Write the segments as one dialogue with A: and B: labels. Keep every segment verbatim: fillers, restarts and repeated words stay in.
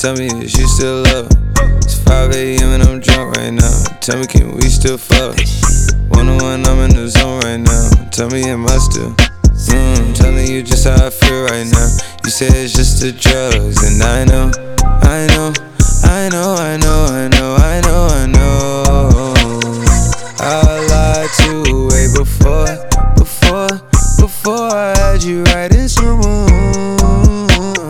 A: Tell me, is you still love? It's five A M and I'm drunk right now. Tell me, can we still fuck? One on one, I'm in the zone right now. Tell me, am I still? Mm, telling you just how I feel right now. You say it's just the drugs, and I know, I know, I know, I know, I know, I know, I know. I lied to you way before, before, before I had you right in some mood.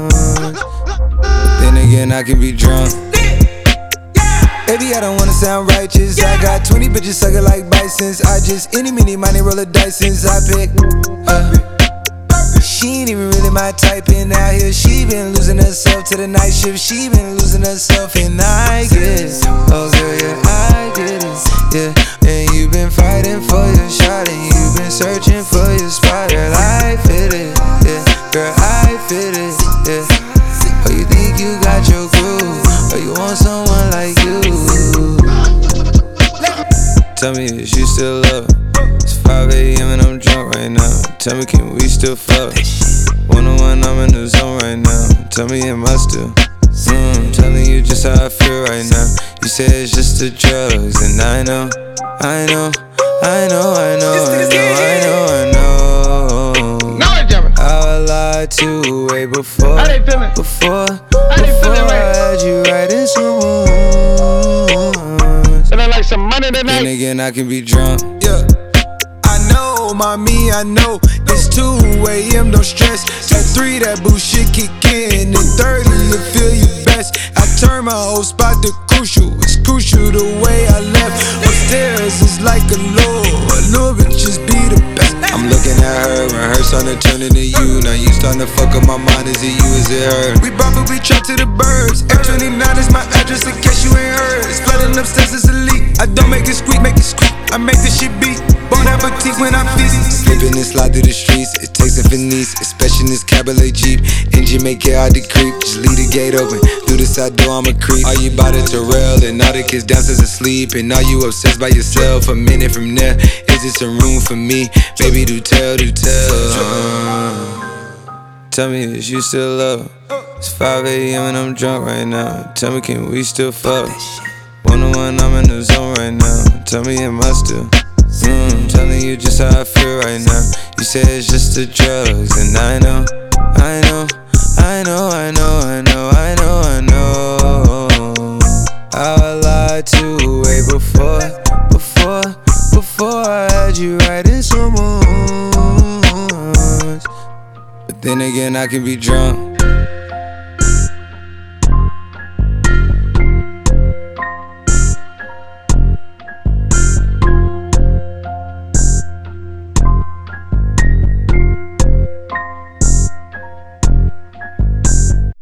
A: Then again, I can be drunk. Baby, I don't wanna sound righteous. I got twenty bitches suckin' like bisons. I just any, mini, money, roll a dice since I pick. Uh, she ain't even really my type, and out here she been losing herself to the night shift. She been losing herself, and I get it. Oh girl, yeah, I get it. Yeah, and you been fighting for your shot, and you been searching for your spot. Girl, I fit it. Yeah, girl, I fit it. Yeah. Oh, you think you got your groove? Or you want someone like you? Tell me, is you still love? It's five A M and I'm drunk right now. Tell me, can we still fuck? One on one, I'm in the zone right now. Tell me, am I still? Mm, telling you just how I feel right now. You say it's just the drugs, and I know, I know, I know, I know, I know, I know, I know. I lied to you way before, before, before I had you right in some mood.
B: Like some money tonight.
A: Then again, I can be drunk.
C: Yeah, I know, mommy, I know. It's two A M, no stress. At three, that bullshit kick in. And thirty, you feel you best. I turn my whole spot to crucial. It's crucial the way I left. Upstairs is like a low. A little bit just be the best.
A: I'm looking at her and her starting to turn into you. Now you starting to fuck up my mind. Is it you, is it her?
C: We probably trapped to the birds. F twenty-nine is my address in case you ain't heard. It's flooding upstairs, it's a leak. I don't make it squeak, make it squeak. I make this shit beat. Bon appetit when I feast.
A: Slipping and slide through the streets. It takes a finesse, especially in this Cabriolet Jeep. Engine make it hard to creep. Just leave the gate open. Through the side door, I'm a creep. Are you about it to rail? And all the kids downstairs asleep. And are you obsessed by yourself? A minute from there, is it some room for me? Baby, do tell, do tell. Uh, tell me, is you still love? It's five A M and I'm drunk right now. Tell me, can we still fuck? One on one, I'm in the zone right now. Tell me, am I still? Mm, telling you just how I feel right now. You say it's just the drugs, and I know, I know, I know, I know, I know, I know, I know. I lied to you way before, before, before I had you right in some mood. But then again, I can be drunk.